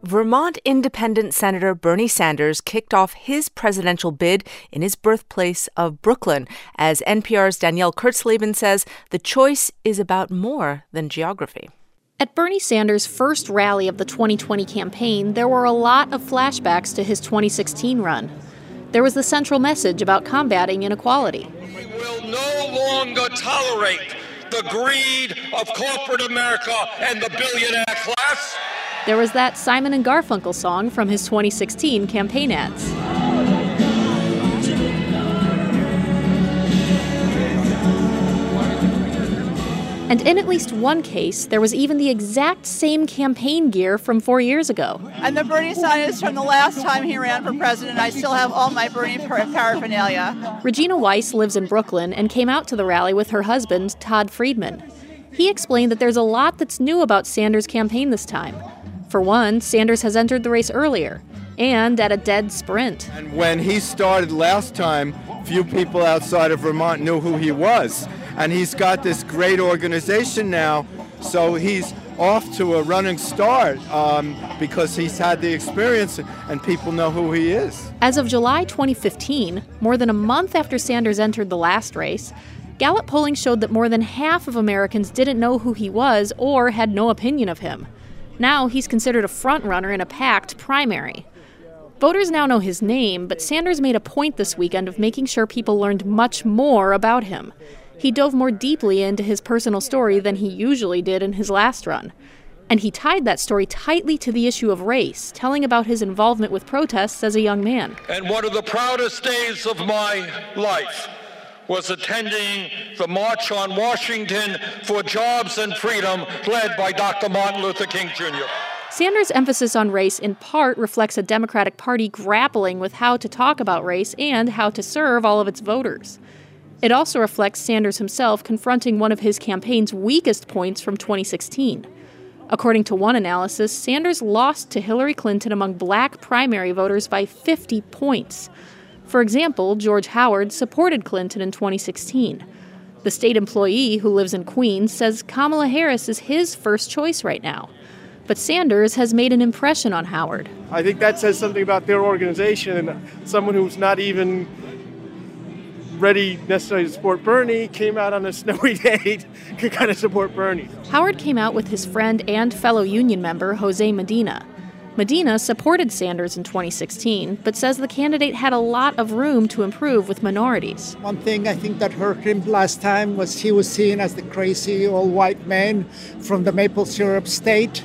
Vermont Independent Senator Bernie Sanders kicked off his presidential bid in his birthplace of Brooklyn. As NPR's Danielle Kurtzleben says, the choice is about more than geography. At Bernie Sanders' first rally of the 2020 campaign, there were a lot of flashbacks to his 2016 run. There was the central message about combating inequality. We will no longer tolerate the greed of corporate America and the billionaire class. There was that Simon and Garfunkel song from his 2016 campaign ads. And in at least one case, there was even the exact same campaign gear from 4 years ago. And the Bernie sign is from the last time he ran for president. I still have all my Bernie paraphernalia. Regina Weiss lives in Brooklyn and came out to the rally with her husband, Todd Friedman. He explained that there's a lot that's new about Sanders' campaign this time. For one, Sanders has entered the race earlier, and at a dead sprint. And when he started last time, few people outside of Vermont knew who he was. And he's got this great organization now, so he's off to a running start because he's had the experience and people know who he is. As of July 2015, more than a month after Sanders entered the last race, Gallup polling showed that more than half of Americans didn't know who he was or had no opinion of him. Now he's considered a frontrunner in a packed primary. Voters now know his name, but Sanders made a point this weekend of making sure people learned much more about him. He dove more deeply into his personal story than he usually did in his last run. And he tied that story tightly to the issue of race, telling about his involvement with protests as a young man. And one of the proudest days of my life was attending the March on Washington for Jobs and Freedom, led by Dr. Martin Luther King, Jr. Sanders' emphasis on race in part reflects a Democratic Party grappling with how to talk about race and how to serve all of its voters. It also reflects Sanders himself confronting one of his campaign's weakest points from 2016. According to one analysis, Sanders lost to Hillary Clinton among black primary voters by 50 points. For example, George Howard supported Clinton in 2016. The state employee who lives in Queens says Kamala Harris is his first choice right now. But Sanders has made an impression on Howard. I think that says something about their organization. Someone who's not even ready necessarily to support Bernie came out on a snowy day to kind of support Bernie. Howard came out with his friend and fellow union member, Jose Medina. Medina supported Sanders in 2016, but says the candidate had a lot of room to improve with minorities. One thing I think that hurt him last time was he was seen as the crazy old white man from the maple syrup state.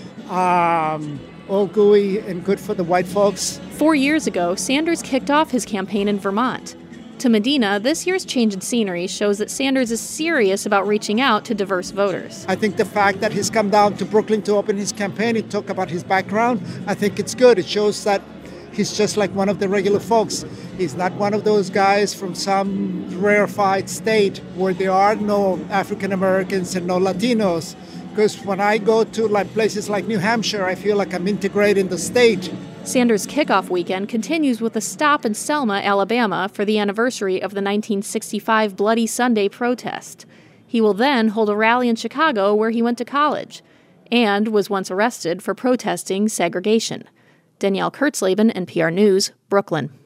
All gooey and good for the white folks. 4 years ago, Sanders kicked off his campaign in Vermont. To Medina, this year's change in scenery shows that Sanders is serious about reaching out to diverse voters. I think the fact that he's come down to Brooklyn to open his campaign, he talked about his background, I think it's good. It shows that he's just like one of the regular folks. He's not one of those guys from some rarefied state where there are no African Americans and no Latinos. Because when I go to places like New Hampshire, I feel like I'm integrated in the state. Sanders' kickoff weekend continues with a stop in Selma, Alabama, for the anniversary of the 1965 Bloody Sunday protest. He will then hold a rally in Chicago, where he went to college, and was once arrested for protesting segregation. Danielle Kurtzleben, NPR News, Brooklyn.